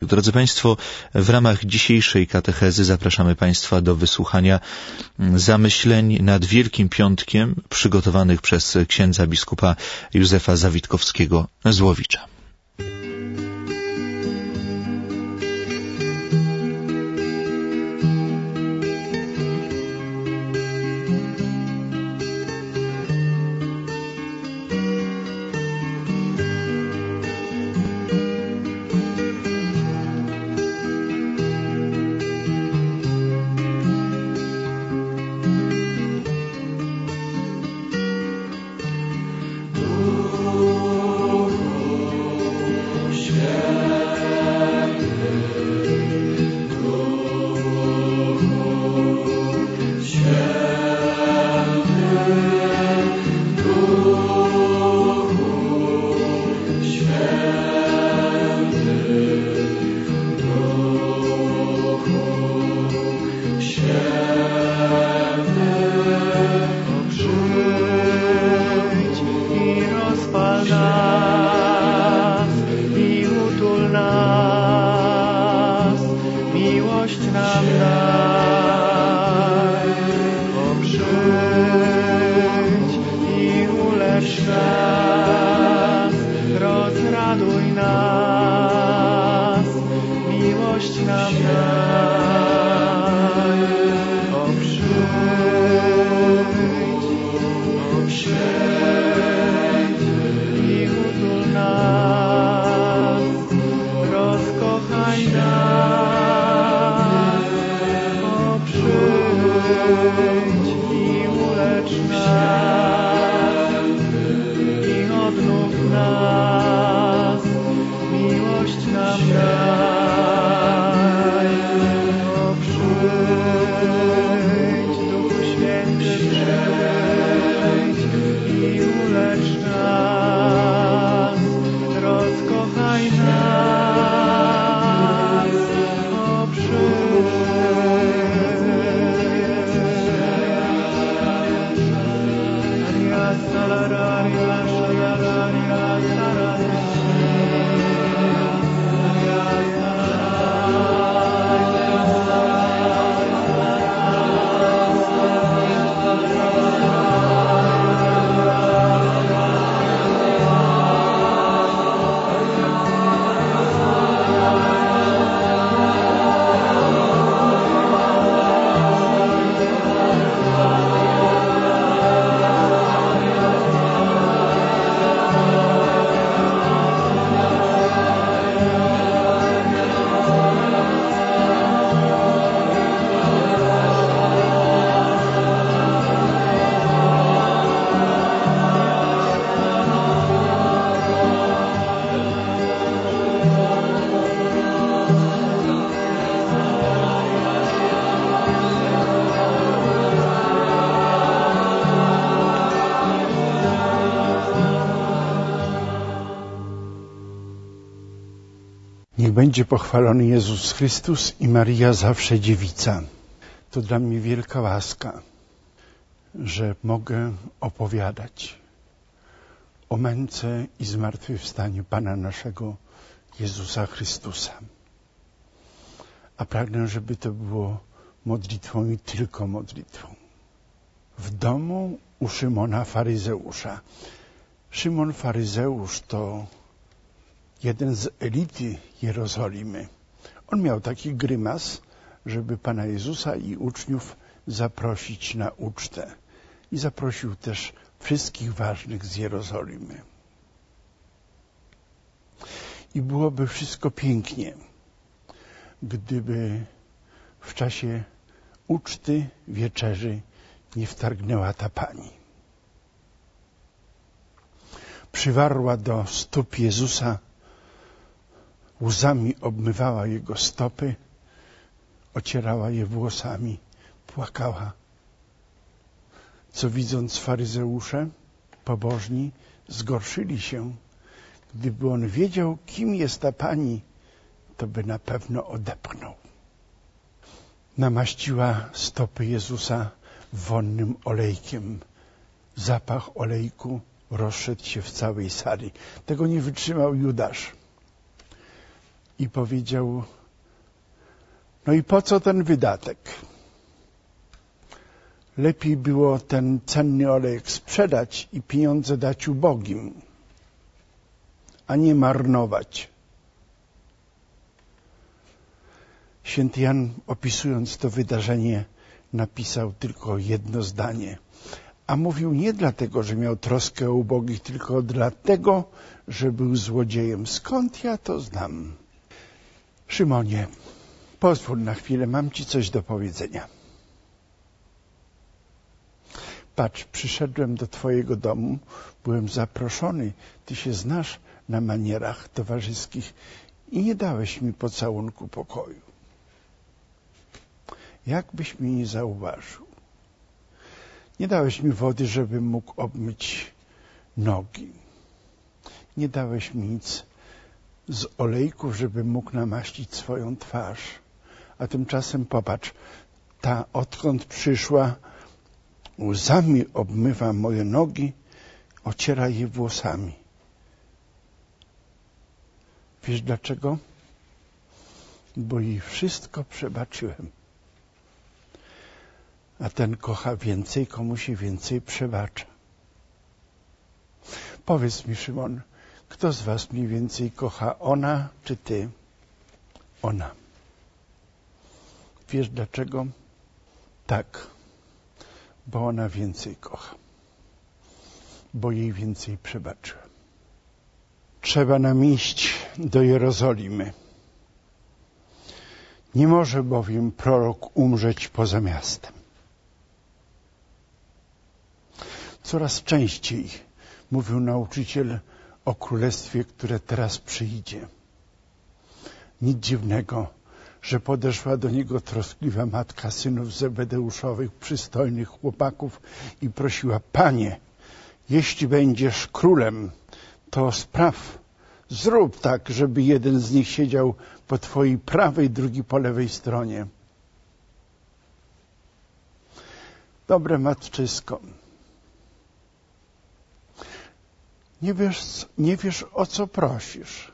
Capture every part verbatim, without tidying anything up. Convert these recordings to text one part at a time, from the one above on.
Drodzy Państwo, w ramach dzisiejszej katechezy zapraszamy Państwa do wysłuchania zamyśleń nad Wielkim Piątkiem przygotowanych przez księdza biskupa Józefa Zawitkowskiego z Łowicza. Niech będzie pochwalony Jezus Chrystus i Maryja zawsze dziewica. To dla mnie wielka łaska, że mogę opowiadać o męce i zmartwychwstaniu Pana naszego Jezusa Chrystusa. A pragnę, żeby to było modlitwą i tylko modlitwą. W domu u Szymona faryzeusza. Szymon faryzeusz to jeden z elity Jerozolimy. On miał taki grymas, żeby Pana Jezusa i uczniów zaprosić na ucztę. I zaprosił też wszystkich ważnych z Jerozolimy. I byłoby wszystko pięknie, gdyby w czasie uczty, wieczerzy nie wtargnęła ta pani. Przywarła do stóp Jezusa, łzami obmywała Jego stopy, ocierała je włosami, płakała. Co widząc faryzeusze, pobożni, zgorszyli się. Gdyby on wiedział, kim jest ta pani, to by na pewno odepchnął. Namaściła stopy Jezusa wonnym olejkiem. Zapach olejku rozszedł się w całej sali. Tego nie wytrzymał Judasz. i powiedział: no i po co ten wydatek? Lepiej było ten cenny olejek sprzedać i pieniądze dać ubogim, a nie marnować. Święty Jan, opisując to wydarzenie, napisał tylko jedno zdanie. A mówił nie dlatego, że miał troskę o ubogich, tylko dlatego, że był złodziejem. Skąd ja to znam? Szymonie, pozwól na chwilę, mam ci coś do powiedzenia. Patrz, przyszedłem do twojego domu, byłem zaproszony, ty się znasz na manierach towarzyskich i nie dałeś mi pocałunku pokoju. Jakbyś mnie nie zauważył. Nie dałeś mi wody, żebym mógł obmyć nogi. Nie dałeś mi nic z olejków, żebym mógł namaścić swoją twarz. A tymczasem popatrz, ta odkąd przyszła, łzami obmywa moje nogi, ociera je włosami. Wiesz dlaczego? Bo jej wszystko przebaczyłem. A ten kocha więcej, komu się więcej przebacza. Powiedz mi, Szymon, kto z was mniej więcej kocha, ona czy ty? Ona. Wiesz dlaczego? Tak, bo ona więcej kocha. Bo jej więcej przebaczyłem. Trzeba nam iść do Jerozolimy. Nie może bowiem prorok umrzeć poza miastem. Coraz częściej mówił nauczyciel o królestwie, które teraz przyjdzie. Nic dziwnego, że podeszła do niego troskliwa matka synów Zebedeuszowych, przystojnych chłopaków i prosiła: Panie, jeśli będziesz królem, to spraw, zrób tak, żeby jeden z nich siedział po twojej prawej, drugi po lewej stronie. Dobre matczysko, nie wiesz, nie wiesz o co prosisz.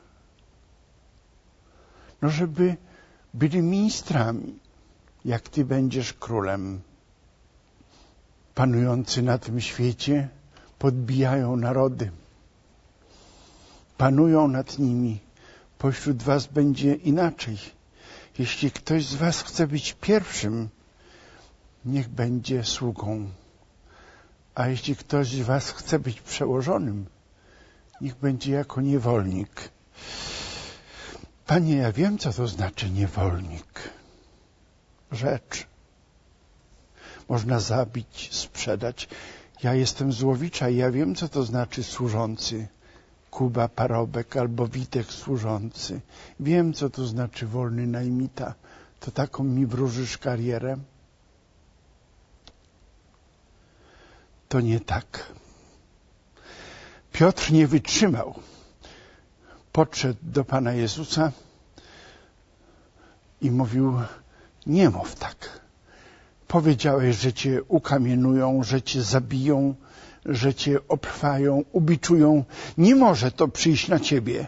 No, żeby byli ministrami, jak ty będziesz królem. Panujący na tym świecie podbijają narody. Panują nad nimi. Pośród was będzie inaczej. Jeśli ktoś z was chce być pierwszym, niech będzie sługą. A jeśli ktoś z was chce być przełożonym, niech będzie jako niewolnik. Panie, ja wiem, co to znaczy niewolnik. Rzecz. Można zabić, sprzedać. Ja jestem z Łowicza i ja wiem, co to znaczy służący. Kuba, parobek albo Witek służący. Wiem, co to znaczy wolny najmita. To taką mi wróżysz karierę? To nie tak. Piotr nie wytrzymał. Podszedł do Pana Jezusa i mówił: nie mów tak. Powiedziałeś, że cię ukamienują, że cię zabiją, że cię obchwają, ubiczują. Nie może to przyjść na ciebie.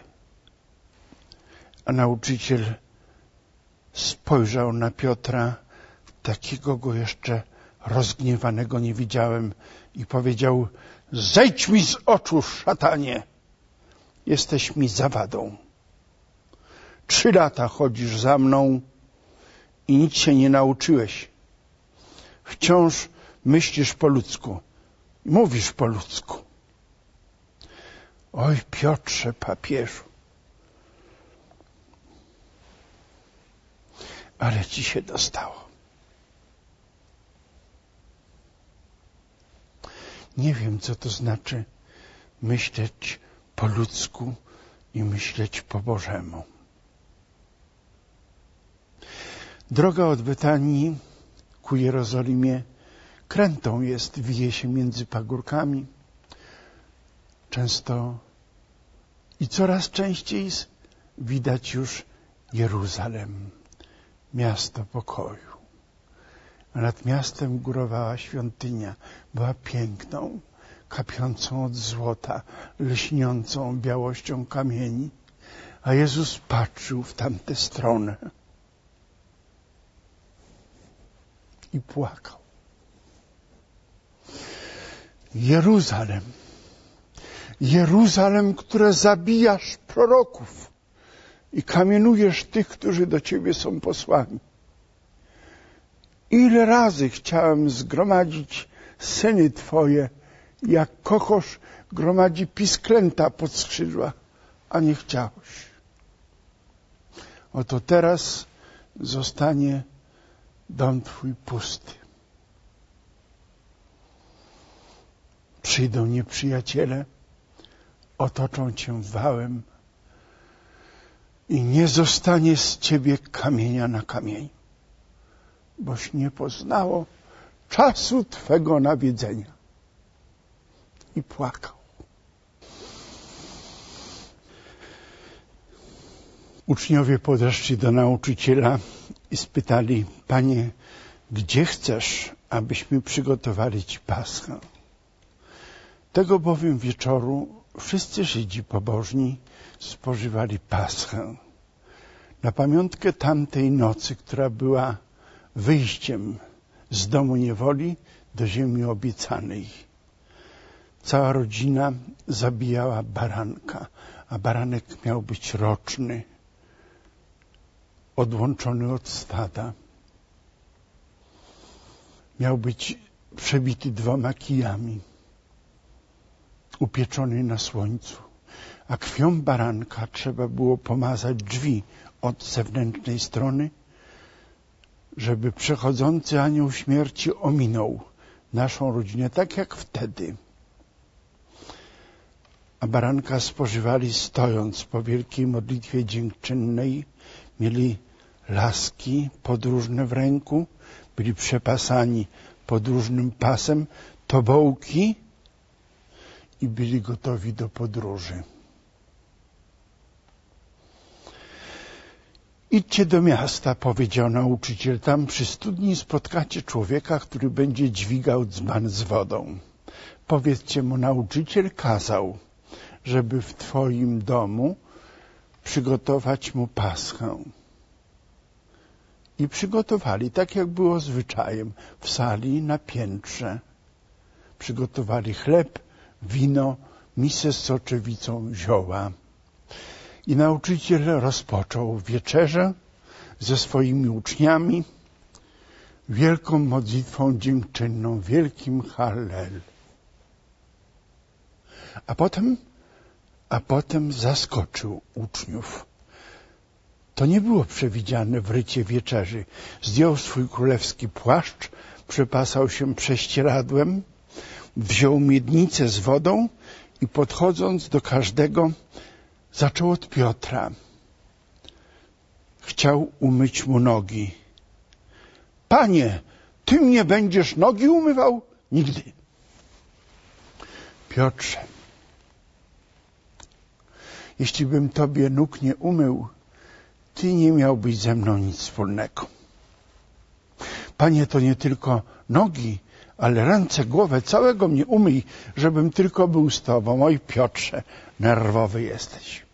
A nauczyciel spojrzał na Piotra, takiego go jeszcze rozgniewanego nie widziałem, i powiedział: zejdź mi z oczu, szatanie! Jesteś mi zawadą. Trzy lata chodzisz za mną i nic się nie nauczyłeś. Wciąż myślisz po ludzku. Mówisz po ludzku. Oj, Piotrze, papieżu. Ale ci się dostało. Nie wiem, co to znaczy myśleć po ludzku i myśleć po Bożemu. Droga od Betanii ku Jerozolimie krętą jest, wije się między pagórkami. Często i coraz częściej widać już Jeruzalem, miasto pokoju. A nad miastem górowała świątynia, była piękną, kapiącą od złota, lśniącą białością kamieni, A Jezus patrzył w tamtę stronę i płakał. Jeruzalem, Jeruzalem, które zabijasz proroków i kamienujesz tych, którzy do Ciebie są posłani. Ile razy chciałem zgromadzić syny Twoje, jak kokosz gromadzi pisklęta pod skrzydła, a nie chciałeś. Oto teraz zostanie dom Twój pusty. Przyjdą nieprzyjaciele, otoczą Cię wałem i nie zostanie z Ciebie kamienia na kamieniu, boś nie poznało czasu Twego nawiedzenia. I płakał. Uczniowie podeszli do nauczyciela i spytali: Panie, gdzie chcesz, abyśmy przygotowali Ci Paschę? Tego bowiem wieczoru wszyscy Żydzi pobożni spożywali Paschę na pamiątkę tamtej nocy, która była wyjściem z domu niewoli do ziemi obiecanej. Cała rodzina zabijała baranka, a baranek miał być roczny, odłączony od stada. Miał być przebity dwoma kijami, upieczony na słońcu, a krwią baranka trzeba było pomazać drzwi od zewnętrznej strony, żeby przechodzący anioł śmierci ominął naszą rodzinę, tak jak wtedy. A baranka spożywali stojąc po wielkiej modlitwie dziękczynnej, mieli laski podróżne w ręku, byli przepasani podróżnym pasem, tobołki i byli gotowi do podróży. Idźcie do miasta, powiedział nauczyciel, tam przy studni spotkacie człowieka, który będzie dźwigał dzban z wodą. Powiedzcie mu, nauczyciel kazał, żeby w Twoim domu przygotować mu Paschę. I przygotowali, tak jak było zwyczajem, w sali na piętrze. Przygotowali chleb, wino, misę z soczewicą, zioła. I nauczyciel rozpoczął wieczerzę ze swoimi uczniami wielką modlitwą dziękczynną, wielkim Hallel. A potem, a potem zaskoczył uczniów. To nie było przewidziane w rycie wieczerzy. Zdjął swój królewski płaszcz, przepasał się prześcieradłem, wziął miednicę z wodą i podchodząc do każdego, zaczął od Piotra. Chciał umyć mu nogi. Panie, Ty mnie będziesz nogi umywał? Nigdy. Piotrze, jeśli bym Tobie nóg nie umył, Ty nie miałbyś ze mną nic wspólnego. Panie, to nie tylko nogi, ale ręce, głowę, całego mnie umyj, żebym tylko był z Tobą. Oj, Piotrze, nerwowy jesteś.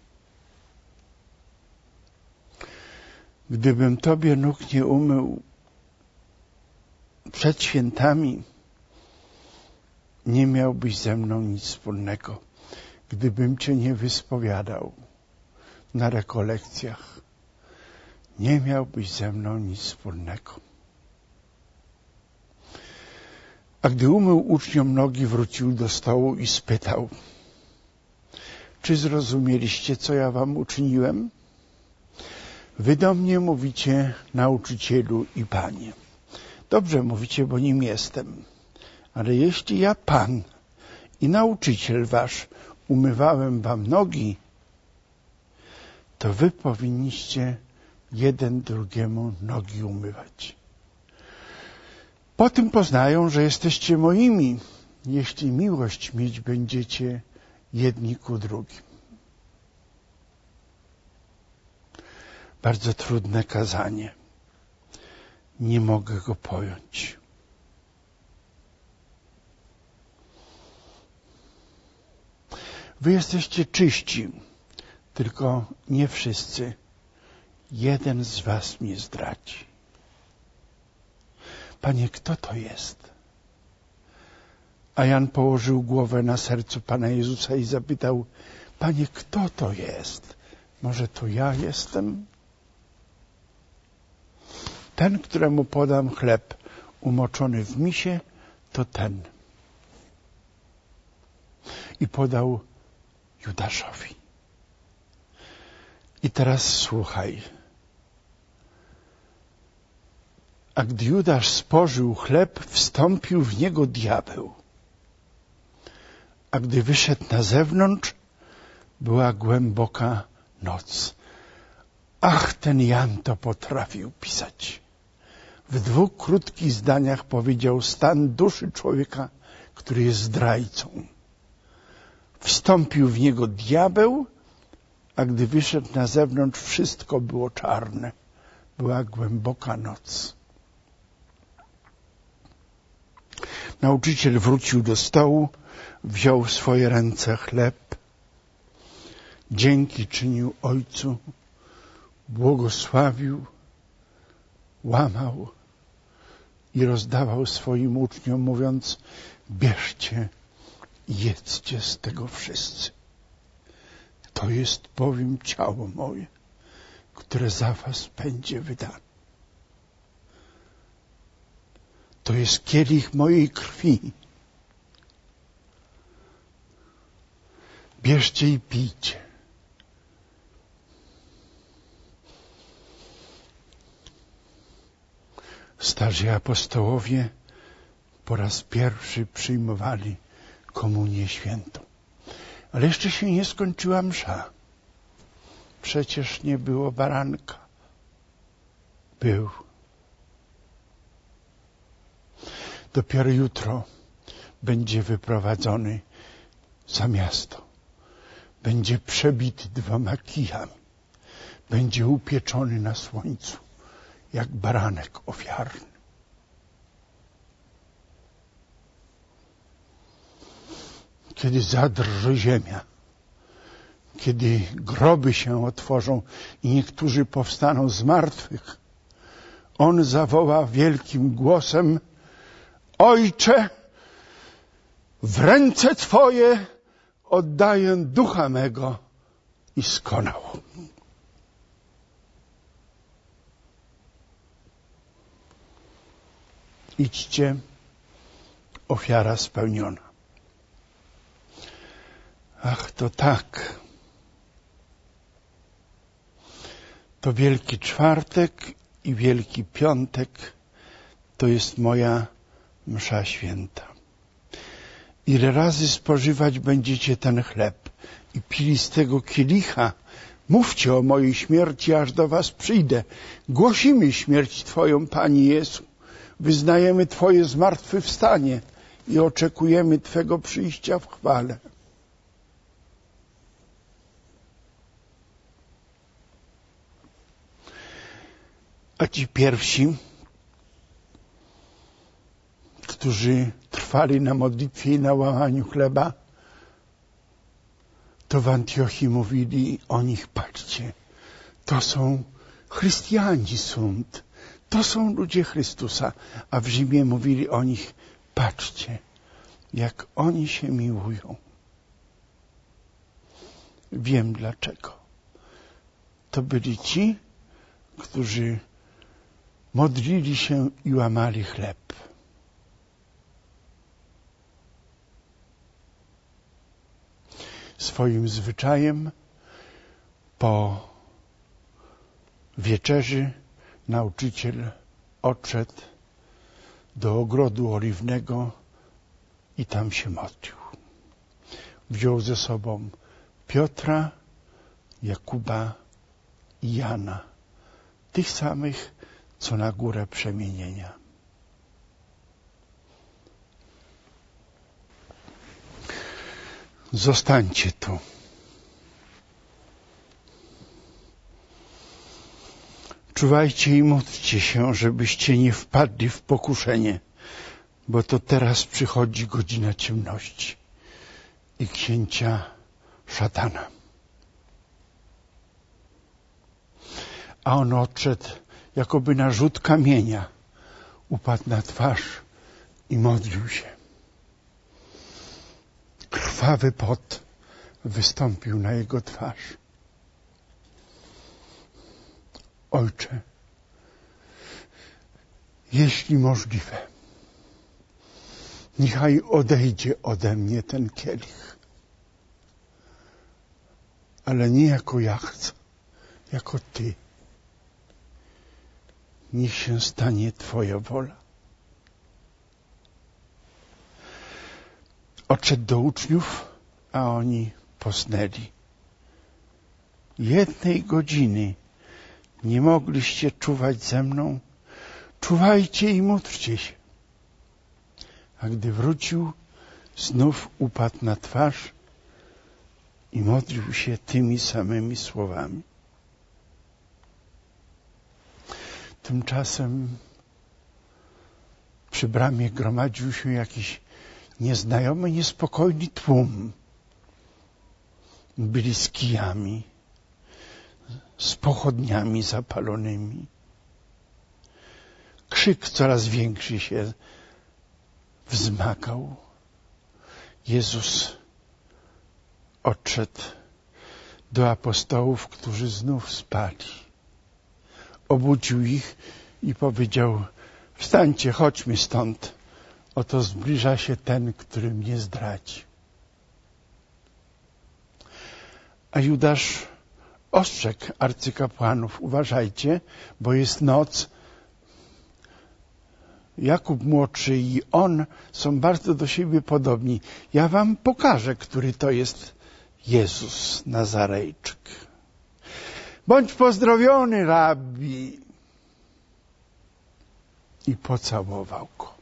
Gdybym Tobie nóg nie umył przed świętami, nie miałbyś ze mną nic wspólnego. Gdybym Cię nie wyspowiadał na rekolekcjach, nie miałbyś ze mną nic wspólnego. A gdy umył uczniom nogi, wrócił do stołu i spytał: czy zrozumieliście, co ja wam uczyniłem? Wy do mnie mówicie nauczycielu i Panie. Dobrze mówicie, bo nim jestem. Ale jeśli ja, Pan i nauczyciel wasz, umywałem wam nogi, to wy powinniście jeden drugiemu nogi umywać. Po tym poznają, że jesteście moimi, jeśli miłość mieć będziecie jedni ku drugim. Bardzo trudne kazanie. Nie mogę go pojąć. Wy jesteście czyści, tylko nie wszyscy. Jeden z was mnie zdradzi. Panie, kto to jest? A Jan położył głowę na sercu Pana Jezusa i zapytał: Panie, kto to jest? Może to ja jestem? Ten, któremu podam chleb umoczony w misie, to ten. I podał Judaszowi. I teraz słuchaj. A gdy Judasz spożył chleb, wstąpił w niego diabeł. A gdy wyszedł na zewnątrz, była głęboka noc. Ach, ten Jan to potrafił pisać. W dwóch krótkich zdaniach powiedział stan duszy człowieka, który jest zdrajcą. Wstąpił w niego diabeł, a gdy wyszedł na zewnątrz, wszystko było czarne. Była głęboka noc. Nauczyciel wrócił do stołu, wziął w swoje ręce chleb, dzięki czynił Ojcu, błogosławił, łamał i rozdawał swoim uczniom, mówiąc: bierzcie i jedzcie z tego wszyscy. To jest bowiem ciało moje, które za was będzie wydane. To jest kielich mojej krwi. Bierzcie i pijcie. Starzy apostołowie po raz pierwszy przyjmowali komunię świętą. Ale jeszcze się nie skończyła msza. Przecież nie było baranka. Był. Dopiero jutro będzie wyprowadzony za miasto. Będzie przebity dwoma kijami. Będzie upieczony na słońcu, jak baranek ofiarny. Kiedy zadrży ziemia, kiedy groby się otworzą i niektórzy powstaną z martwych, On zawoła wielkim głosem: Ojcze, w ręce Twoje oddaję ducha mego, i skonał. Idźcie, ofiara spełniona. Ach, to tak. To Wielki Czwartek i Wielki Piątek to jest moja msza święta. Ile razy spożywać będziecie ten chleb i pili z tego kielicha, mówcie o mojej śmierci, aż do was przyjdę. Głosimy śmierć Twoją, Panie Jezu. Wyznajemy Twoje zmartwychwstanie i oczekujemy Twego przyjścia w chwale. A ci pierwsi, którzy trwali na modlitwie i na łamaniu chleba, to w Antiochii mówili o nich: patrzcie, to są chrystiani sunt, to są ludzie Chrystusa. A w Rzymie mówili o nich: patrzcie, jak oni się miłują. Wiem dlaczego. To byli ci, którzy modlili się i łamali chleb. Swoim zwyczajem po wieczerzy nauczyciel odszedł do ogrodu oliwnego i tam się modlił. Wziął ze sobą Piotra, Jakuba i Jana, tych samych, co na górę przemienienia. Zostańcie tu. Czuwajcie i módlcie się, żebyście nie wpadli w pokuszenie, bo to teraz przychodzi godzina ciemności i księcia szatana. A on odszedł, jakoby na rzut kamienia. Upadł na twarz i modlił się. Krwawy pot wystąpił na jego twarz. Ojcze, jeśli możliwe, niechaj odejdzie ode mnie ten kielich. Ale nie jako ja chcę, jako Ty. Niech się stanie Twoja wola. Odszedł do uczniów, a oni posnęli. Jednej godziny nie mogliście czuwać ze mną, czuwajcie i módlcie się. A gdy wrócił, znów upadł na twarz i modlił się tymi samymi słowami. Tymczasem przy bramie gromadził się jakiś nieznajomy, niespokojny tłum. Byli z kijami, z pochodniami zapalonymi. Krzyk coraz większy się wzmagał. Jezus odszedł do apostołów, którzy znów spali. Obudził ich i powiedział: wstańcie, chodźmy stąd. Oto zbliża się ten, który mnie zdradzi. A Judasz ostrzegł arcykapłanów: uważajcie, bo jest noc. Jakub młodszy i on są bardzo do siebie podobni. Ja wam pokażę, który to jest Jezus Nazarejczyk. Bądź pozdrowiony, rabbi. I pocałował go.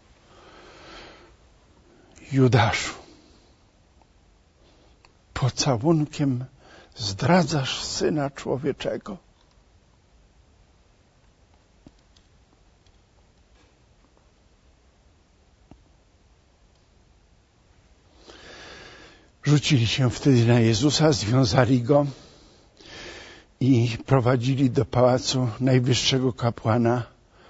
Judaszu, pocałunkiem zdradzasz Syna Człowieczego. Rzucili się wtedy na Jezusa, związali go i prowadzili do pałacu najwyższego kapłana,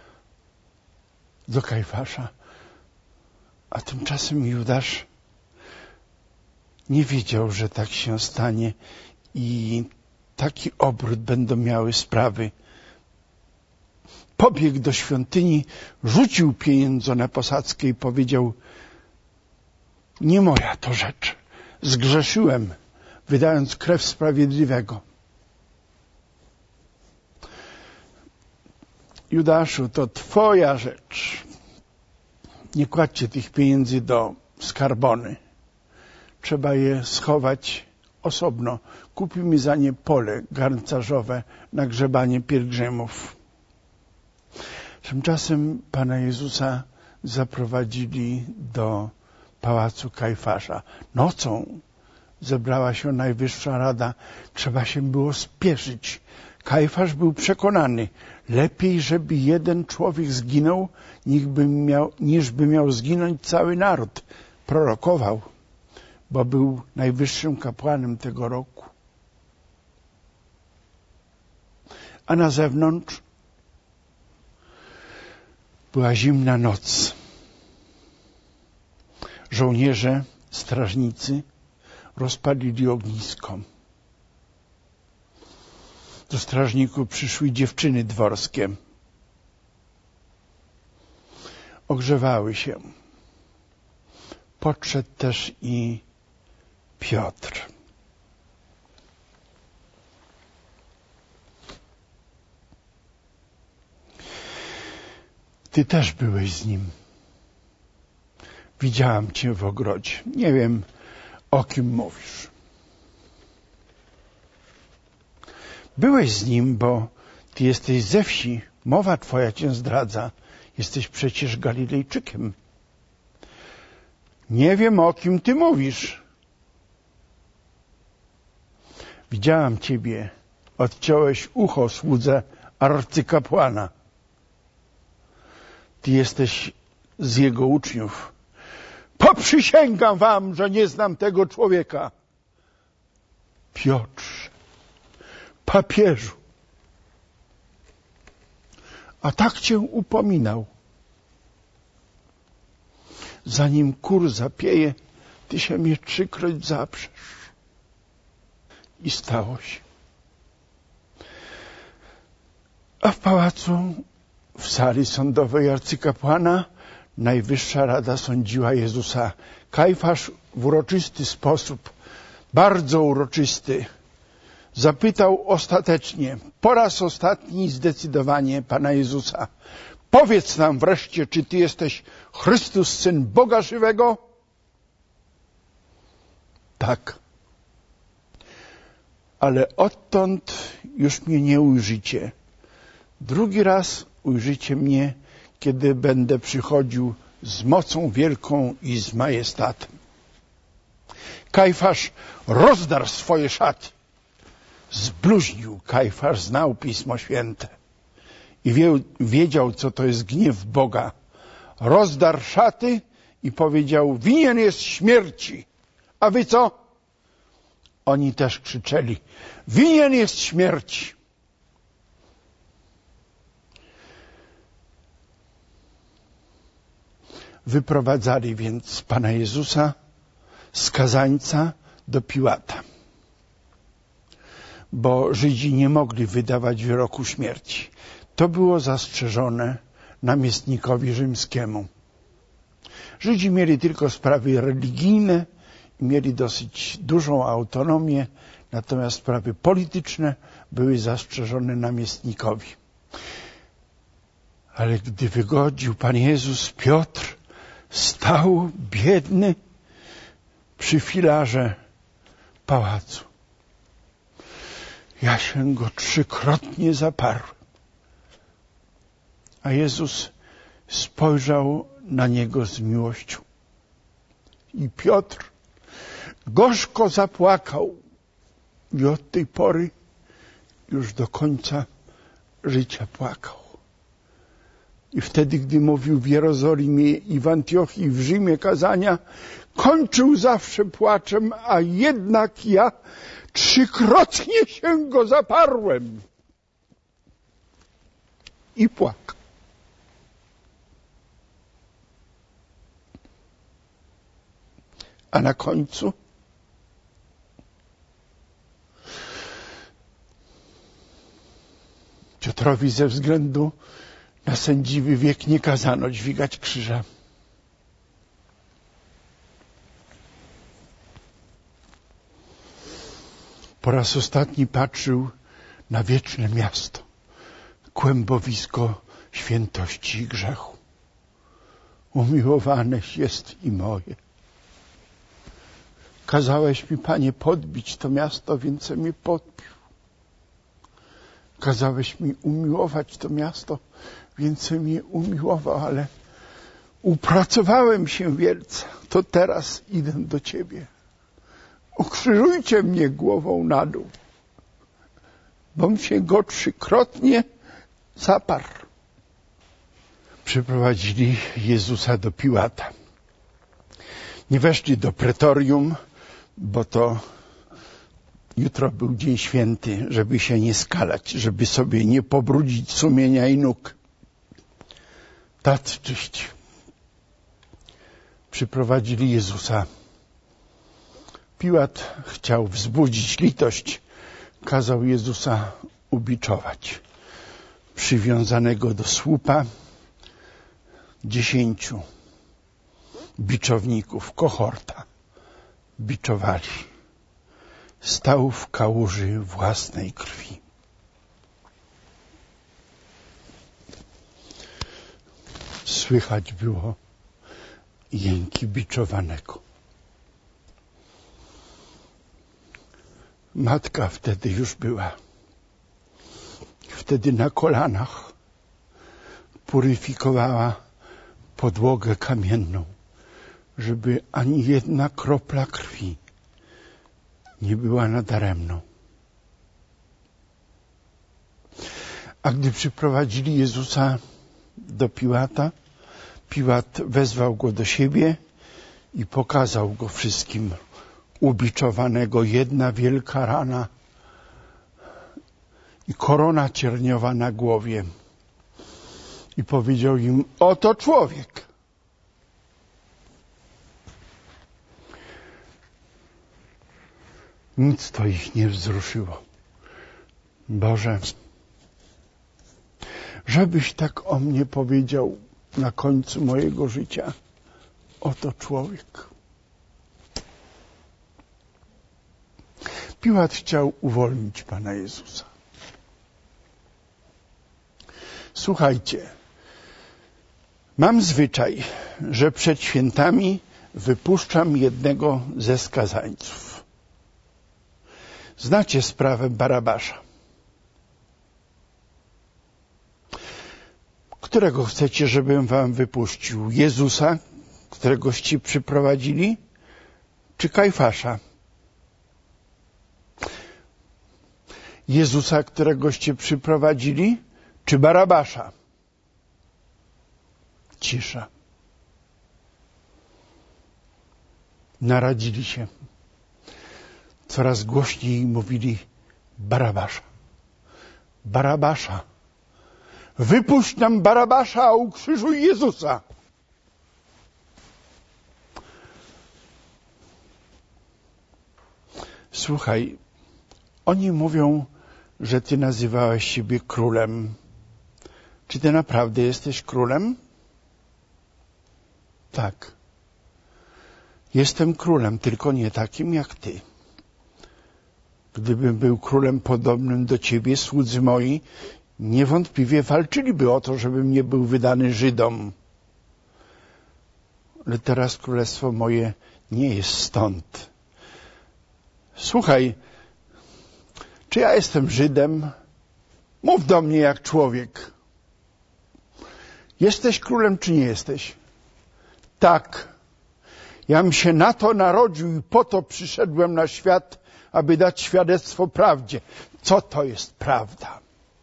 do Kajfasza. A tymczasem Judasz nie wiedział, że tak się stanie i taki obrót będą miały sprawy. Pobiegł do świątyni, rzucił pieniądze na posadzkę i powiedział: nie moja to rzecz. Zgrzeszyłem, wydając krew sprawiedliwego. Judaszu, to twoja rzecz. Nie kładźcie tych pieniędzy do skarbony. Trzeba je schować osobno. Kupimy za nie pole garncarzowe na grzebanie pielgrzymów. Tymczasem Pana Jezusa zaprowadzili do pałacu Kajfasza. Nocą zebrała się Najwyższa Rada. Trzeba się było spieszyć. Kajfasz był przekonany, lepiej, żeby jeden człowiek zginął, niż by miał, niż by miał zginąć cały naród. Prorokował, bo był najwyższym kapłanem tego roku. A na zewnątrz była zimna noc. Żołnierze, strażnicy rozpalili ognisko. Do strażników przyszły dziewczyny dworskie. Ogrzewały się. Podszedł też i Piotr. Ty też byłeś z nim. Widziałam cię w ogrodzie. Nie wiem, o kim mówisz. Byłeś z nim, bo ty jesteś ze wsi. Mowa twoja cię zdradza. Jesteś przecież Galilejczykiem. Nie wiem, o kim ty mówisz. Widziałam ciebie. Odciąłeś ucho słudze arcykapłana. Ty jesteś z jego uczniów. Poprzysięgam wam, że nie znam tego człowieka. Piotrze, papieżu, a tak cię upominał. Zanim kur zapieje, ty się mnie trzykroć zaprzesz. I stało się. A w pałacu, w sali sądowej arcykapłana, Najwyższa Rada sądziła Jezusa. Kajfasz w uroczysty sposób, bardzo uroczysty, zapytał ostatecznie, po raz ostatni zdecydowanie Pana Jezusa: powiedz nam wreszcie, czy Ty jesteś Chrystus, Syn Boga żywego? Tak. Ale odtąd już mnie nie ujrzycie. Drugi raz ujrzycie mnie, kiedy będę przychodził z mocą wielką i z majestatem. Kajfasz rozdarł swoje szaty. Zbluźnił. Kajfasz znał Pismo Święte i wie, wiedział, co to jest gniew Boga. Rozdarł szaty i powiedział: winien jest śmierci. A wy co? Oni też krzyczeli: winien jest śmierci. Wyprowadzali więc Pana Jezusa, skazańca, do Piłata, bo Żydzi nie mogli wydawać wyroku śmierci. To było zastrzeżone namiestnikowi rzymskiemu. Żydzi mieli tylko sprawy religijne i mieli dosyć dużą autonomię, natomiast sprawy polityczne były zastrzeżone namiestnikowi. Ale gdy wygodził Pan Jezus, Piotr stał biedny przy filarze pałacu. Ja się go trzykrotnie zaparłem. A Jezus spojrzał na niego z miłością. I Piotr gorzko zapłakał i od tej pory już do końca życia płakał. I wtedy, gdy mówił w Jerozolimie i w Antiochii i w Rzymie kazania, kończył zawsze płaczem, a jednak ja trzykrotnie się go zaparłem. I płakał. A na końcu Piotrowi ze względu na sędziwy wiek nie kazano dźwigać krzyża. Po raz ostatni patrzył na wieczne miasto, kłębowisko świętości i grzechu. Umiłowaneś jest i moje. Kazałeś mi, Panie, podbić to miasto, więc mnie podbił. Kazałeś mi umiłować to miasto, więc mnie umiłował, ale upracowałem się wielce, to teraz idę do Ciebie. Ukrzyżujcie mnie głową na dół, bom się go trzykrotnie zaparł. Przyprowadzili Jezusa do Piłata. Nie weszli do pretorium, bo to jutro był dzień święty, żeby się nie skalać, żeby sobie nie pobrudzić sumienia i nóg. Tacy czyści. Przyprowadzili Jezusa. Piłat chciał wzbudzić litość, kazał Jezusa ubiczować. Przywiązanego do słupa dziesięciu biczowników, kohorta, biczowali. Stał w kałuży własnej krwi. Słychać było jęki biczowanego. Matka wtedy już była. Wtedy na kolanach puryfikowała podłogę kamienną, żeby ani jedna kropla krwi nie była nadaremną. A gdy przyprowadzili Jezusa do Piłata, Piłat wezwał go do siebie i pokazał go wszystkim ubiczowanego, jedna wielka rana i korona cierniowa na głowie. i powiedział im: oto człowiek. Nic to ich nie wzruszyło. Boże, żebyś tak o mnie powiedział na końcu mojego życia: oto człowiek. Piłat chciał uwolnić Pana Jezusa. Słuchajcie, mam zwyczaj, że przed świętami wypuszczam jednego ze skazańców. Znacie sprawę Barabasza. Którego chcecie, żebym wam wypuścił? Jezusa, któregoście przyprowadzili, czy Kajfasza? Jezusa, któregoście przyprowadzili, czy Barabasza? Cisza. Naradzili się. Coraz głośniej mówili: Barabasza. Barabasza. Wypuść nam Barabasza, a ukrzyżuj Jezusa. Słuchaj, oni mówią, że ty nazywałeś siebie królem. Czy ty naprawdę jesteś królem? Tak. Jestem królem, tylko nie takim jak ty. Gdybym był królem podobnym do ciebie, słudzy moi niewątpliwie walczyliby o to, żebym nie był wydany Żydom. Ale teraz królestwo moje nie jest stąd. Słuchaj, czy ja jestem Żydem? Mów do mnie jak człowiek. Jesteś królem, czy nie jesteś? Tak. Jam się na to narodził i po to przyszedłem na świat, aby dać świadectwo prawdzie. Co to jest prawda?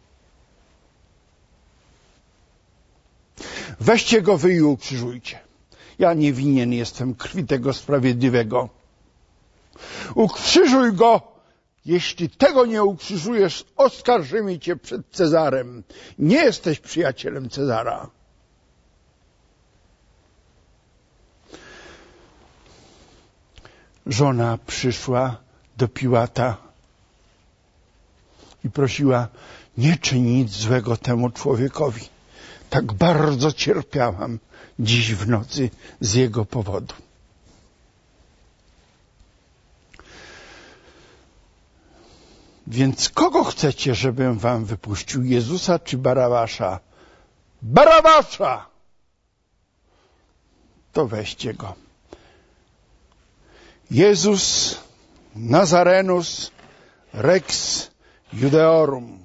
Weźcie go wy i ukrzyżujcie. Ja nie winien jestem krwi tego sprawiedliwego. Ukrzyżuj go. Jeśli tego nie ukrzyżujesz, oskarżymy cię przed Cezarem. Nie jesteś przyjacielem Cezara. Żona przyszła do Piłata i prosiła: nie czyń nic złego temu człowiekowi. Tak bardzo cierpiałam dziś w nocy z jego powodu. Więc kogo chcecie, żebym wam wypuścił? Jezusa czy Barabasza? Barabasza! To weźcie go. Jezus Nazarenus Rex Judeorum.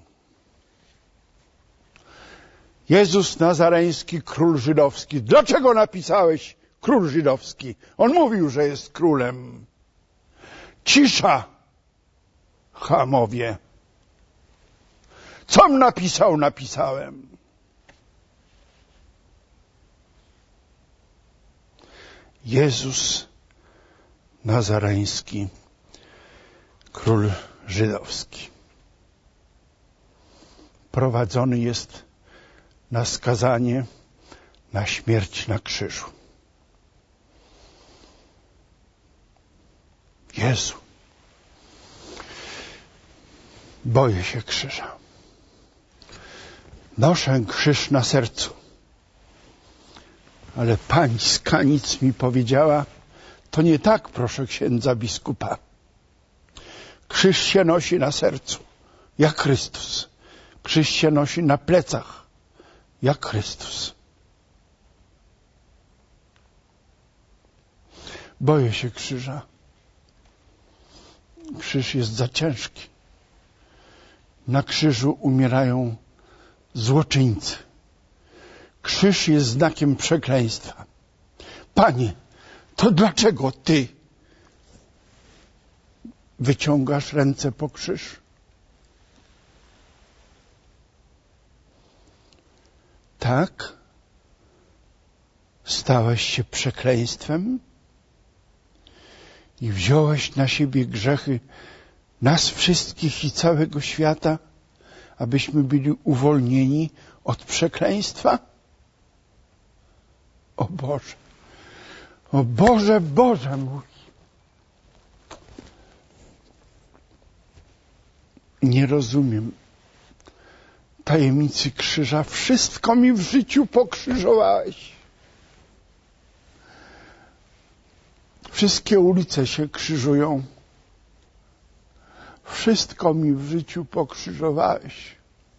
Jezus Nazareński, król żydowski. Dlaczego napisałeś król żydowski? On mówił, że jest królem. Cisza, chamowie. Com napisał, napisałem. Jezus Nazareński, król żydowski. Prowadzony jest na skazanie, na śmierć na krzyżu. Jezu, boję się krzyża. Noszę krzyż na sercu. Ale pani z Kanic mi powiedziała: to nie tak, proszę księdza biskupa. Krzyż się nosi na sercu, jak Chrystus. Krzyż się nosi na plecach, jak Chrystus. Boję się krzyża. Krzyż jest za ciężki. Na krzyżu umierają złoczyńcy. Krzyż jest znakiem przekleństwa. Panie, to dlaczego Ty wyciągasz ręce po krzyż? Tak? Stałeś się przekleństwem i wziąłeś na siebie grzechy nas wszystkich i całego świata, abyśmy byli uwolnieni od przekleństwa? O Boże, o Boże, Boże mój. Nie rozumiem tajemnicy krzyża. Wszystko mi w życiu pokrzyżowałeś. Wszystkie ulice się krzyżują. Wszystko mi w życiu pokrzyżowałeś.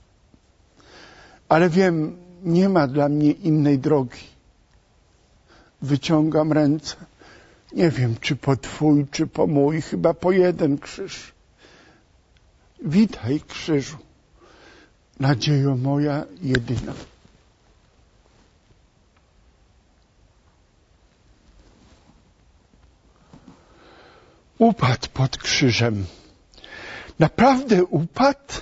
Ale wiem, nie ma dla mnie innej drogi. Wyciągam ręce. Nie wiem, czy po Twój, czy po mój, chyba po jeden krzyż. Witaj, krzyżu, nadziejo moja jedyna. Upadł pod krzyżem. Naprawdę upadł?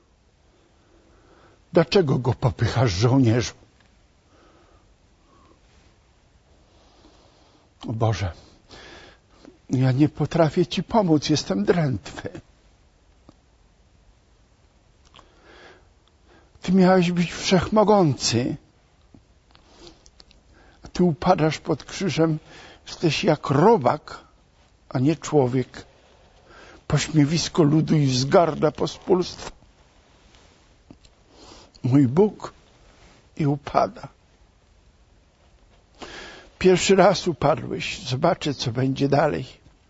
Dlaczego go popychasz, żołnierzu? O Boże, ja nie potrafię Ci pomóc, jestem drętwy. Ty miałeś być wszechmogący. A Ty upadasz pod krzyżem, jesteś jak robak, a nie człowiek. Pośmiewisko ludu i wzgarda pospólstwa. Mój Bóg i upada. Pierwszy raz upadłeś. Zobaczę, co będzie dalej.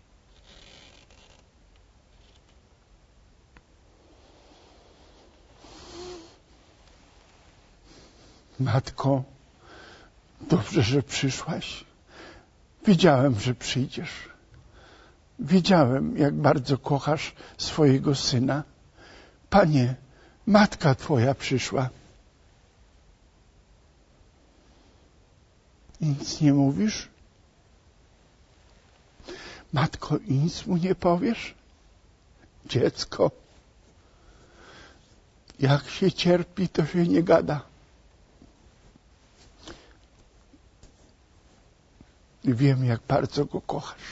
Matko, dobrze, że przyszłaś. Wiedziałem, że przyjdziesz. Wiedziałem, jak bardzo kochasz swojego syna. Panie, matka Twoja przyszła. Nic nie mówisz? Matko, i nic mu nie powiesz? Dziecko, jak się cierpi, to się nie gada. I wiem, jak bardzo go kochasz.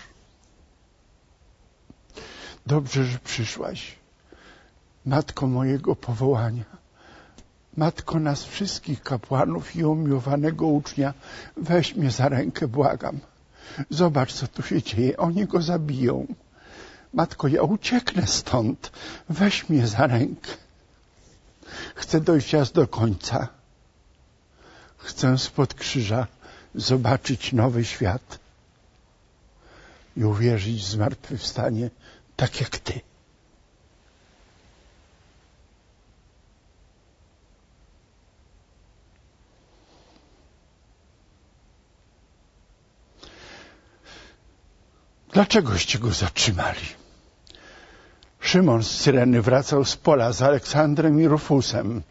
Dobrze, że przyszłaś. Matko mojego powołania. Matko nas wszystkich kapłanów i umiłowanego ucznia. Weź mnie za rękę, błagam. Zobacz, co tu się dzieje. Oni go zabiją. Matko, ja ucieknę stąd. Weź mnie za rękę. Chcę dojść aż do końca. Chcę spod krzyża zobaczyć nowy świat i uwierzyć w zmartwychwstanie tak jak Ty. Dlaczegoście go zatrzymali? Szymon z Cyreny wracał z pola z Aleksandrem i Rufusem.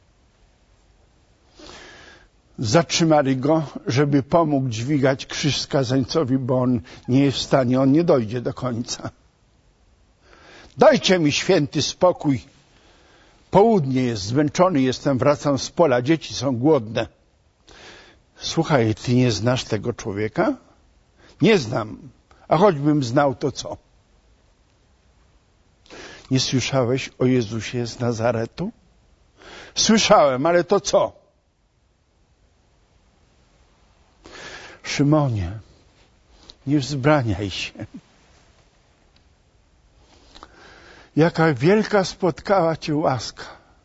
Zatrzymali go, żeby pomógł dźwigać krzyż skazańcowi, bo on nie jest w stanie, on nie dojdzie do końca. Dajcie mi święty spokój. Południe jest, zmęczony jestem, wracam z pola, dzieci są głodne. Słuchaj, ty nie znasz tego człowieka? Nie znam. A choćbym znał, to co? Nie słyszałeś o Jezusie z Nazaretu? Słyszałem, ale to co? Szymonie, nie wzbraniaj się. Jaka wielka spotkała Cię łaska.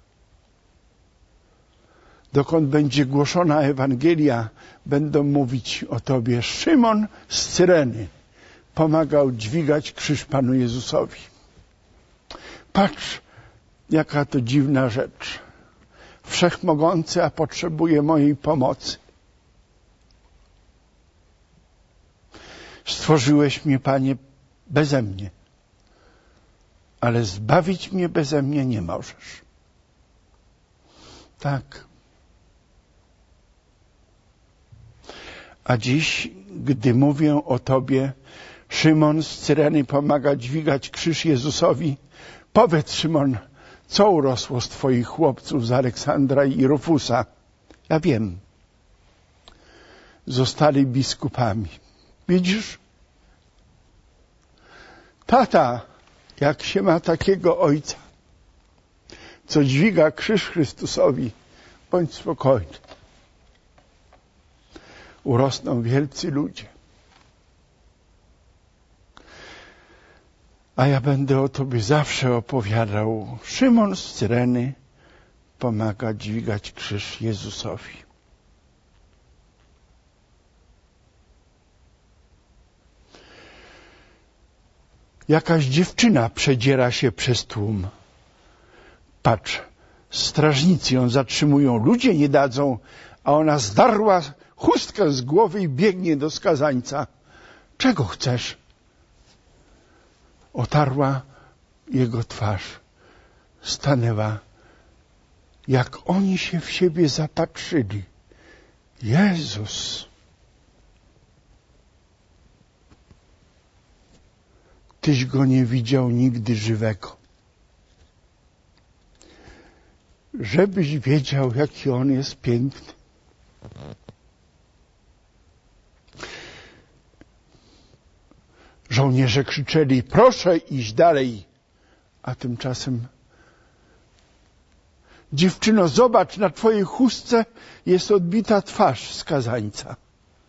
Dokąd będzie głoszona Ewangelia, będą mówić o Tobie. Szymon z Cyreny pomagał dźwigać krzyż Panu Jezusowi. Patrz, jaka to dziwna rzecz. Wszechmogący, a potrzebuje mojej pomocy. Stworzyłeś mnie, Panie, beze mnie, ale zbawić mnie beze mnie nie możesz. Tak. A dziś, gdy mówię o Tobie, Szymon z Cyreny pomaga dźwigać krzyż Jezusowi, powiedz, Szymon, co urosło z Twoich chłopców, z Aleksandra i Rufusa? Ja wiem. Zostali biskupami. Widzisz? Tata, jak się ma takiego ojca, co dźwiga krzyż Chrystusowi, bądź spokojny. urosną wielcy ludzie. A ja będę o Tobie zawsze opowiadał. Szymon z Cyreny pomaga dźwigać krzyż Jezusowi. Jakaś dziewczyna przedziera się przez tłum. Patrz, strażnicy ją zatrzymują, ludzie nie dadzą, a ona zdarła chustkę z głowy i biegnie do skazańca. Czego chcesz? Otarła jego twarz. Stanęła. Jak oni się w siebie zapatrzyli. Jezus! Tyś go nie widział nigdy żywego. Żebyś wiedział, jaki on jest piękny. Żołnierze krzyczeli, proszę iść dalej. A tymczasem, dziewczyno, zobacz, na twojej chustce jest odbita twarz skazańca.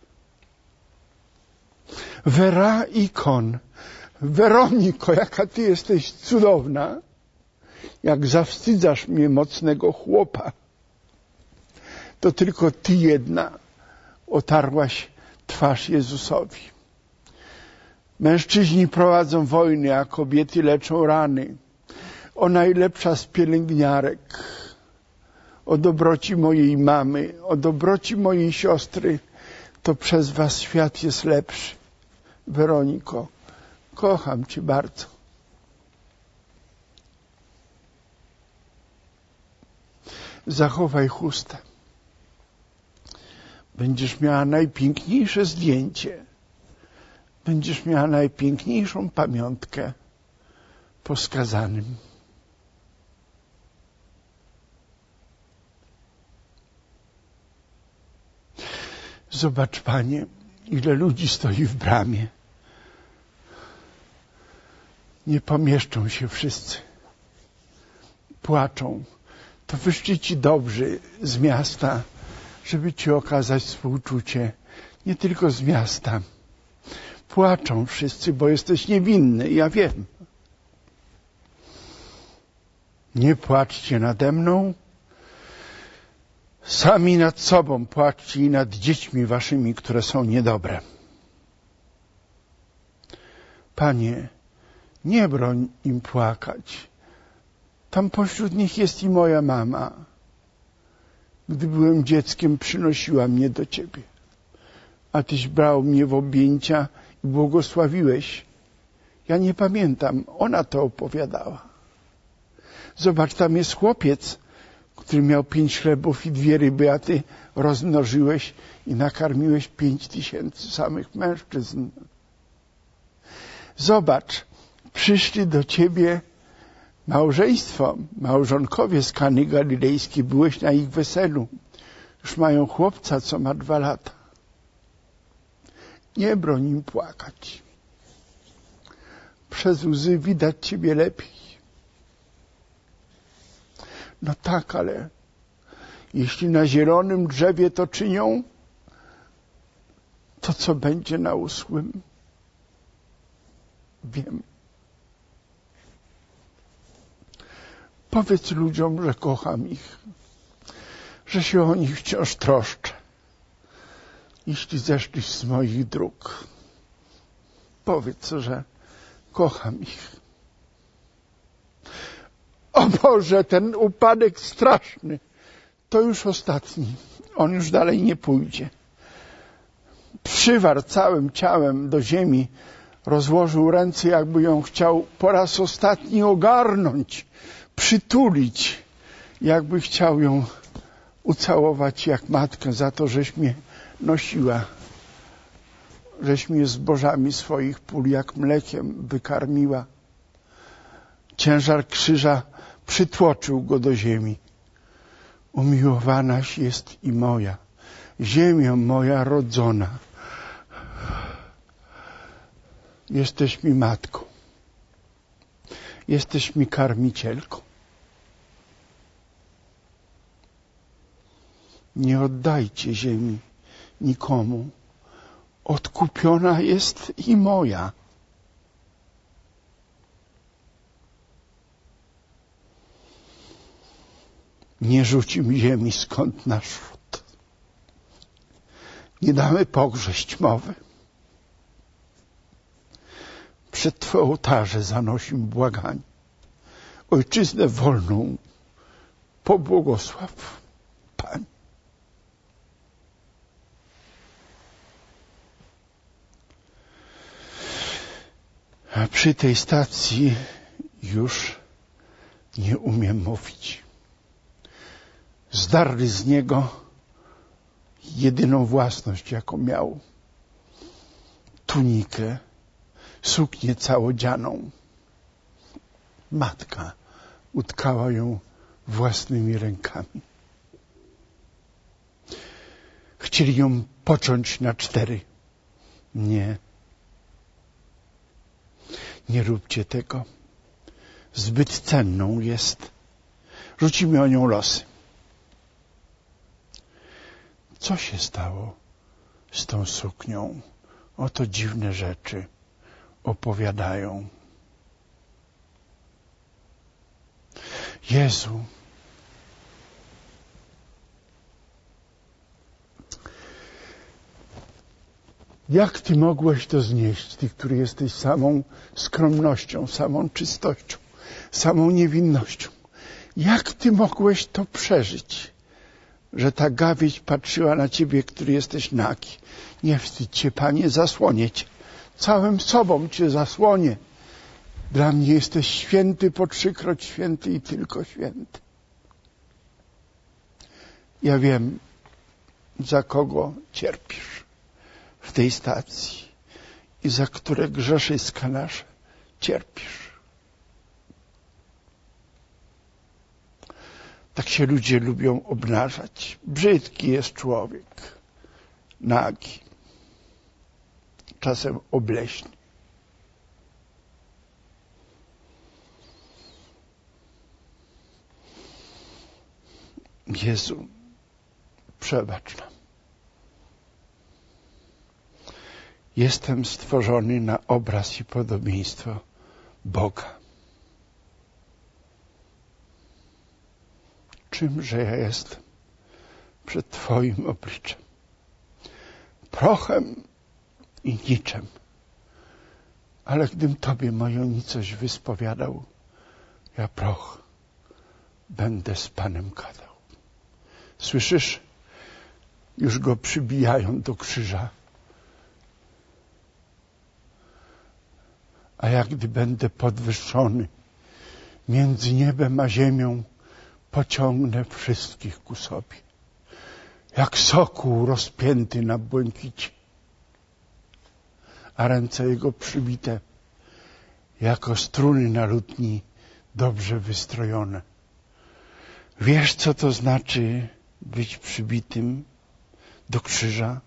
Weraikon, Weroniko, jaka ty jesteś cudowna, jak zawstydzasz mnie, mocnego chłopa. To tylko ty jedna otarłaś twarz Jezusowi. Mężczyźni prowadzą wojny, a kobiety leczą rany. O najlepsza z pielęgniarek, o dobroci mojej mamy, o dobroci mojej siostry, to przez was świat jest lepszy. Weroniko, kocham cię bardzo. Zachowaj chustę. Będziesz miała najpiękniejsze zdjęcie. Będziesz miała najpiękniejszą pamiątkę po skazanym. Zobacz, Panie, ile ludzi stoi w bramie. Nie pomieszczą się wszyscy. Płaczą. To wyszli ci dobrzy z miasta, żeby ci okazać współczucie. Nie tylko z miasta. Płaczą wszyscy, bo jesteś niewinny. Ja wiem. Nie płaczcie nade mną. Sami nad sobą płaczcie i nad dziećmi waszymi, które są niedobre. Panie, nie broń im płakać. Tam pośród nich jest i moja mama. Gdy byłem dzieckiem, przynosiła mnie do Ciebie. A Tyś brał mnie w objęcia i błogosławiłeś. Ja nie pamiętam, ona to opowiadała. Zobacz, tam jest chłopiec, który miał pięć chlebów i dwie ryby, a Ty rozmnożyłeś i nakarmiłeś pięć tysięcy samych mężczyzn. Zobacz, przyszli do Ciebie małżeństwo, małżonkowie z Kany Galilejskiej, byłeś na ich weselu. Już mają chłopca, co ma dwa lata. Nie broń im płakać. Przez łzy widać Ciebie lepiej. No tak, ale jeśli na zielonym drzewie to czynią, to co będzie na uschłym? Wiem. Powiedz ludziom, że kocham ich, że się o nich wciąż troszczę. Jeśli zeszli z moich dróg, powiedz, że kocham ich. O Boże, ten upadek straszny, to już ostatni. On już dalej nie pójdzie. Przywarł całym ciałem do ziemi, rozłożył ręce, jakby ją chciał po raz ostatni ogarnąć, przytulić, jakby chciał ją ucałować jak matkę za to, żeś mnie nosiła, żeś mnie zbożami swoich pól jak mlekiem wykarmiła. Ciężar krzyża przytłoczył go do ziemi. Umiłowanaś jest i moja, ziemio moja rodzona. Jesteś mi matką. Jesteś mi karmicielką. Nie oddajcie ziemi nikomu. Odkupiona jest i moja. Nie rzucim ziemi, skąd nasz ród. Nie damy pogrześć mowy. Przed Twe ołtarze zanosim błaganie. Ojczyznę wolną pobłogosław, Panie. A przy tej stacji już nie umiem mówić. Zdarli z niego jedyną własność, jaką miał. Tunikę, suknię całodzianą. Matka utkała ją własnymi rękami. Chcieli ją pociąć na cztery. Nie. Nie róbcie tego. Zbyt cenną jest. Rzucimy o nią losy. Co się stało z tą suknią? Oto dziwne rzeczy opowiadają. Jezu, jak Ty mogłeś to znieść, Ty, który jesteś samą skromnością, samą czystością, samą niewinnością? Jak Ty mogłeś to przeżyć, że ta gawieć patrzyła na Ciebie, który jesteś nagi? Nie wstydź się, Panie, zasłonię Cię. Całym sobą Cię zasłonię. Dla mnie jesteś święty, po trzykroć święty i tylko święty. Ja wiem, za kogo cierpisz w tej stacji i za które grzeszyska nasze cierpisz. Tak się ludzie lubią obnażać. Brzydki jest człowiek, nagi, czasem obleśny. Jezu, przebacz nam. Jestem stworzony na obraz i podobieństwo Boga. Czymże ja jestem przed Twoim obliczem? Prochem i niczem. Ale gdym Tobie moją nicość wyspowiadał, ja proch będę z Panem gadał. Słyszysz? Już go przybijają do krzyża. A jak gdy będę podwyższony między niebem a ziemią, pociągnę wszystkich ku sobie. Jak sokół rozpięty na błękicie, a ręce jego przybite, jako struny na lutni dobrze wystrojone. Wiesz, co to znaczy być przybitym do krzyża?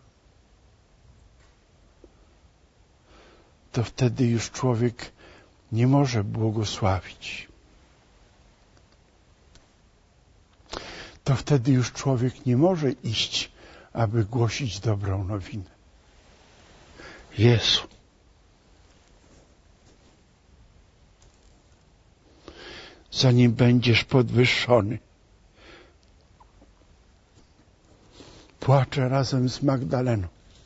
To wtedy już człowiek nie może błogosławić. To wtedy już człowiek nie może iść, aby głosić dobrą nowinę. Jezu, zanim będziesz podwyższony, płaczę razem z Magdaleną.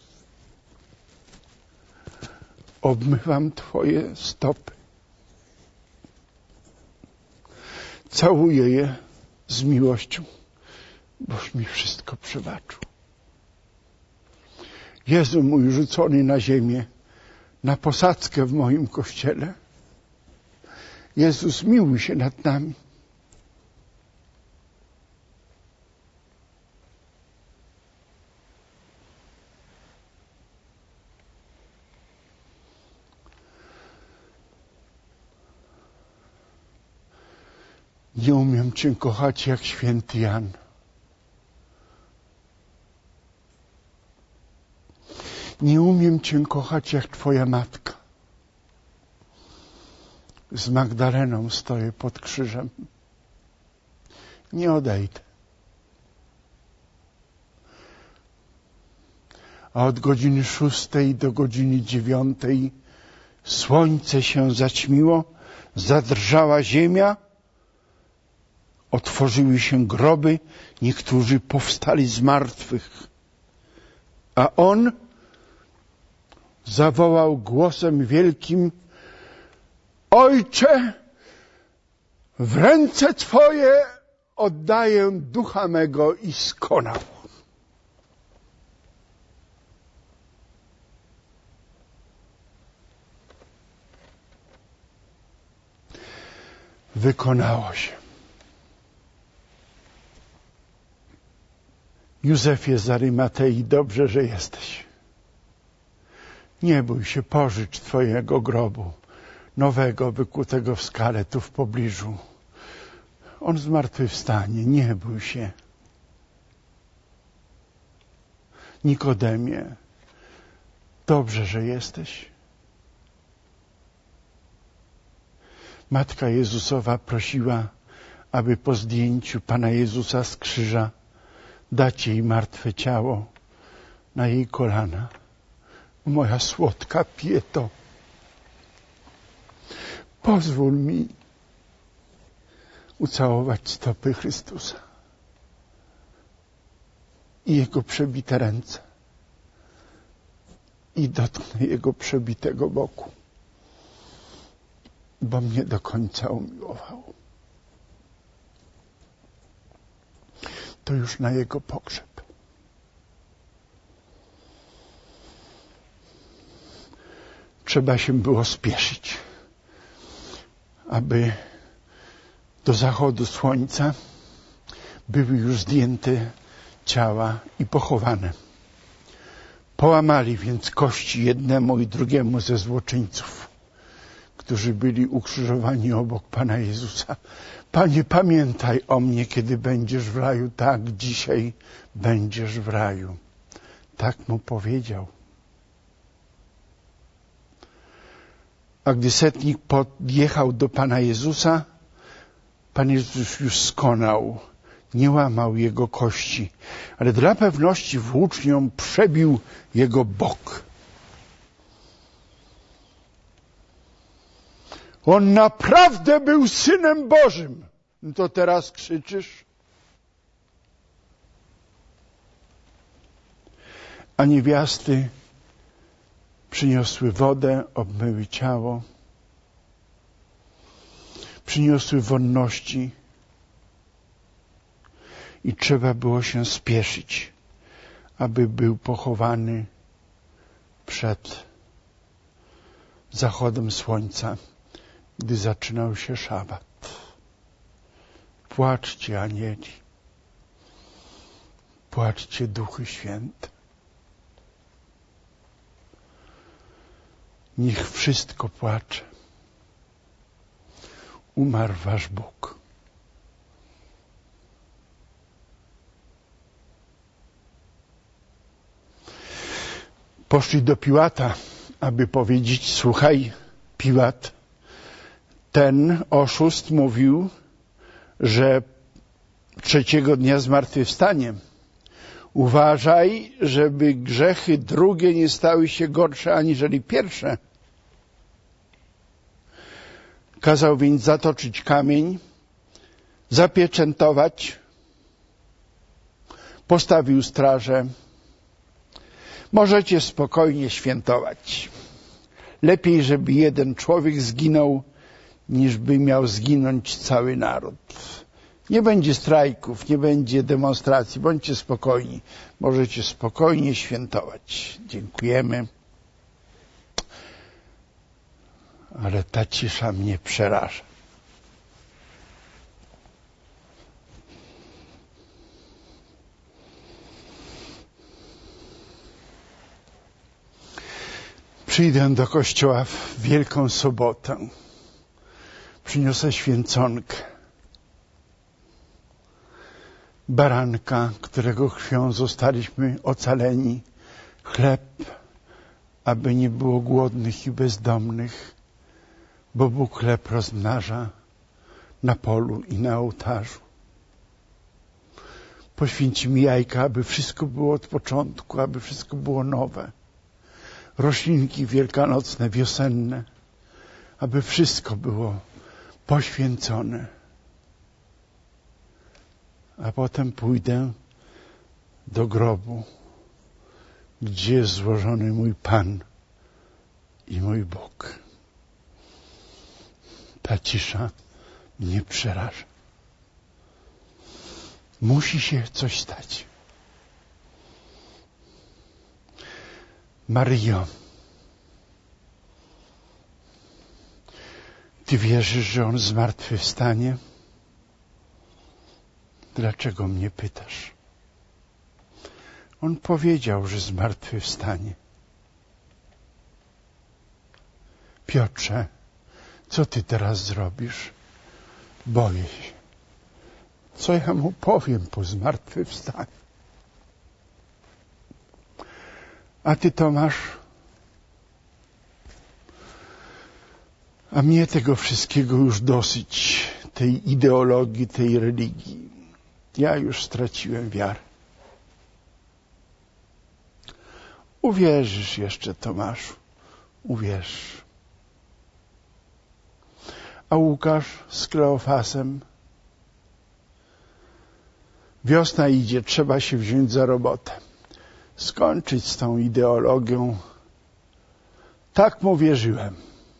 Obmywam Twoje stopy. Całuję je z miłością, boś mi wszystko przebaczył. Jezu mój rzucony na ziemię, na posadzkę w moim kościele. Jezus, miłuj się nad nami. Nie umiem Cię kochać jak święty Jan. Nie umiem Cię kochać jak Twoja matka. Z Magdaleną stoję pod krzyżem. Nie odejdę. a od godziny szóstej do godziny dziewiątej słońce się zaćmiło, zadrżała ziemia, otworzyły się groby, niektórzy powstali z martwych. A on zawołał głosem wielkim: Ojcze, w ręce Twoje oddaję ducha mego, i skonał. Wykonało się. Józefie z Arymatei, dobrze, że jesteś. Nie bój się, pożycz Twojego grobu, nowego, wykutego w skale, tu w pobliżu. On zmartwychwstanie, nie bój się. Nikodemie, dobrze, że jesteś. Matka Jezusowa prosiła, aby po zdjęciu Pana Jezusa z krzyża dać jej martwe ciało na jej kolana. Moja słodka Pieto, pozwól mi ucałować stopy Chrystusa i Jego przebite ręce i dotknę Jego przebitego boku, bo mnie do końca umiłował. To już na Jego pogrzeb. Trzeba się było spieszyć, aby do zachodu słońca były już zdjęte ciała i pochowane. Połamali więc kości jednemu i drugiemu ze złoczyńców, którzy byli ukrzyżowani obok Pana Jezusa. Panie, pamiętaj o mnie, kiedy będziesz w raju. Tak, dzisiaj będziesz w raju. Tak mu powiedział. A gdy setnik podjechał do Pana Jezusa, Pan Jezus już skonał, nie łamał jego kości, ale dla pewności włócznią przebił jego bok. On naprawdę był Synem Bożym. No to teraz krzyczysz? A niewiasty przyniosły wodę, obmyły ciało, przyniosły wonności i trzeba było się spieszyć, aby był pochowany przed zachodem słońca, gdy zaczynał się szabat. Płaczcie, anieli, płaczcie, duchy święte. Niech wszystko płacze. Umarł wasz Bóg. Poszli do Piłata, aby powiedzieć: słuchaj, Piłat, ten oszust mówił, że trzeciego dnia zmartwychwstanie. Uważaj, żeby grzechy drugie nie stały się gorsze aniżeli pierwsze. Kazał więc zatoczyć kamień, zapieczętować, postawił strażę. Możecie spokojnie świętować. Lepiej, żeby jeden człowiek zginął, niż by miał zginąć cały naród. Nie będzie strajków, nie będzie demonstracji. Bądźcie spokojni. Możecie spokojnie świętować. Dziękujemy. Ale ta cisza mnie przeraża. Przyjdę do kościoła w Wielką Sobotę. Przyniosę święconkę. Baranka, którego krwią zostaliśmy ocaleni. Chleb, aby nie było głodnych i bezdomnych, bo Bóg chleb rozmnaża na polu i na ołtarzu. Poświęci mi jajka, aby wszystko było od początku, aby wszystko było nowe. Roślinki wielkanocne, wiosenne, aby wszystko było poświęcone. A potem pójdę do grobu, gdzie jest złożony mój Pan i mój Bóg. Ta cisza mnie przeraża. Musi się coś stać. Maryjo, Ty wierzysz, że On zmartwychwstanie? Dlaczego mnie pytasz? On powiedział, że zmartwychwstanie. Piotrze, co ty teraz zrobisz? Boję się. Co ja mu powiem po zmartwychwstaniu? A ty, Tomasz? A mnie tego wszystkiego już dosyć, tej ideologii, tej religii. Ja już straciłem wiarę. Uwierzysz jeszcze, Tomaszu, uwierzysz. A Łukasz z Kleofasem? Wiosna idzie, trzeba się wziąć za robotę. Skończyć z tą ideologią. Tak mu wierzyłem.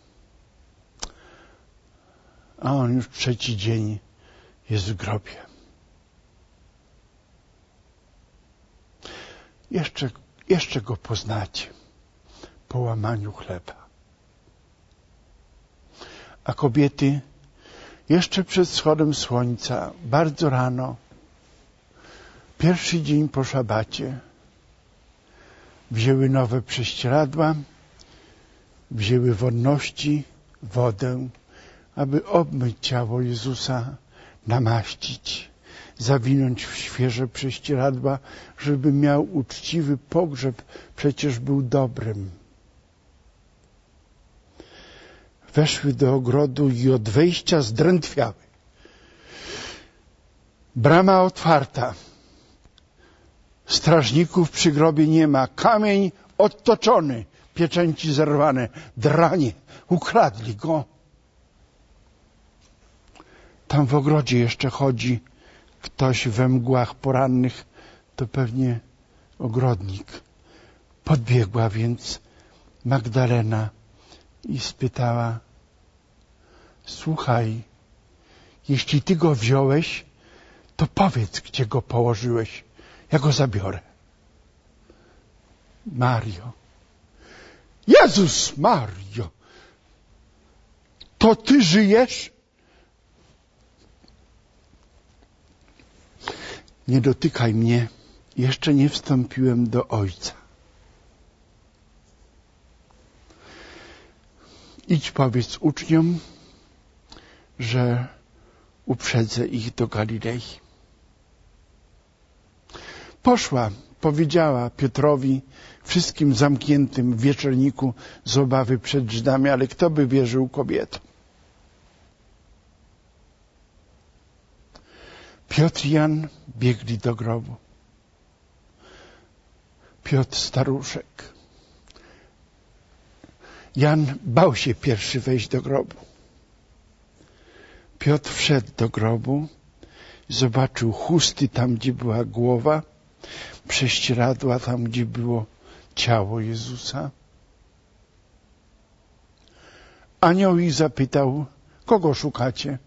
A on już trzeci dzień jest w grobie. Jeszcze, jeszcze go poznacie po łamaniu chleba. A kobiety jeszcze przed wschodem słońca, bardzo rano, pierwszy dzień po szabacie, wzięły nowe prześcieradła, wzięły wonności, wodę, aby obmyć ciało Jezusa, namaścić, zawinąć w świeże prześcieradła, żeby miał uczciwy pogrzeb, przecież był dobrym. Weszły do ogrodu i od wejścia zdrętwiały. Brama otwarta. Strażników przy grobie nie ma. Kamień odtoczony. Pieczęci zerwane. Dranie. Ukradli go. Tam w ogrodzie jeszcze chodzi ktoś we mgłach porannych. To pewnie ogrodnik. Podbiegła więc Magdalena i spytała: słuchaj, jeśli ty go wziąłeś, to powiedz, gdzie go położyłeś. Ja go zabiorę. Mario. Jezus Mario! To ty żyjesz? Nie dotykaj mnie. Jeszcze nie wstąpiłem do Ojca. Idź, powiedz uczniom, że uprzedzę ich do Galilei. Poszła, powiedziała Piotrowi, wszystkim zamkniętym w wieczorniku z obawy przed Żydami, ale kto by wierzył kobietom? Piotr i Jan biegli do grobu. Piotr staruszek. Jan bał się pierwszy wejść do grobu. Piotr wszedł do grobu, zobaczył chusty tam, gdzie była głowa, prześcieradła tam, gdzie było ciało Jezusa. Anioł ich zapytał: kogo szukacie?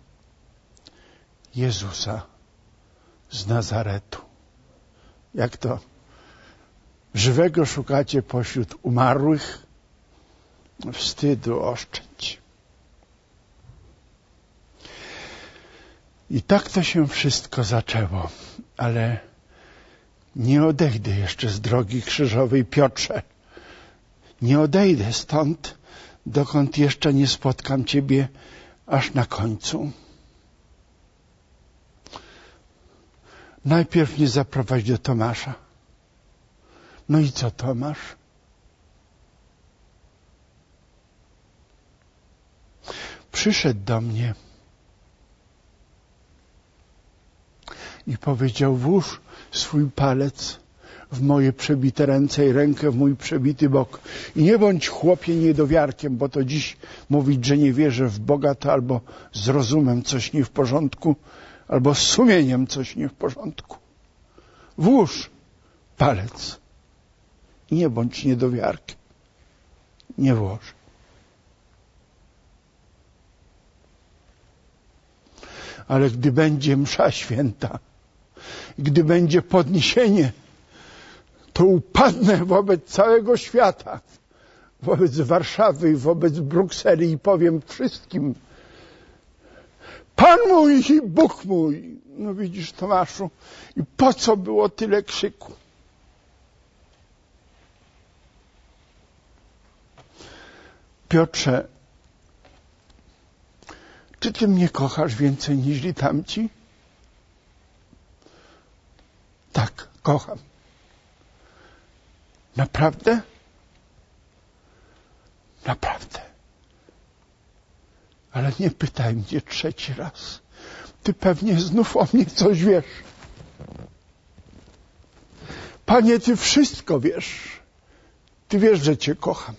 Jezusa z Nazaretu. Jak to? Żywego szukacie pośród umarłych? Wstydu oszczędź. I tak to się wszystko zaczęło, ale nie odejdę jeszcze z drogi krzyżowej, Piotrze. Nie odejdę stąd, dokąd jeszcze nie spotkam Ciebie aż na końcu. Najpierw mnie zaprowadź do Tomasza. No i co, Tomasz? Przyszedł do mnie i powiedział: włóż swój palec w moje przebite ręce i rękę w mój przebity bok. I nie bądź, chłopie, niedowiarkiem, bo to dziś mówić, że nie wierzę w Boga, to albo z rozumem coś nie w porządku, albo z sumieniem coś nie w porządku. Włóż palec. Nie bądź niedowiarkiem. Nie włożę. Ale gdy będzie msza święta, gdy będzie podniesienie, to upadnę wobec całego świata, wobec Warszawy, wobec Brukseli i powiem wszystkim: Pan mój i Bóg mój. No widzisz, Tomaszu, i po co było tyle krzyku? Piotrze, czy ty mnie kochasz więcej niż tamci? Tak, kocham. Naprawdę? Naprawdę. Ale nie pytaj mnie trzeci raz. Ty pewnie znów o mnie coś wiesz. Panie, ty wszystko wiesz. Ty wiesz, że cię kocham.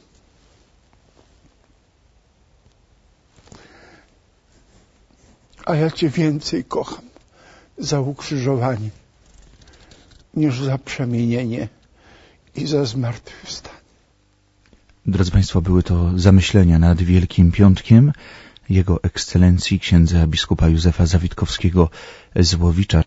A ja cię więcej kocham za ukrzyżowanie niż za przemienienie i za zmartwychwstanie. Drodzy Państwo, były to zamyślenia nad Wielkim Piątkiem Jego Ekscelencji księdza biskupa Józefa Zawitkowskiego z Łowicza.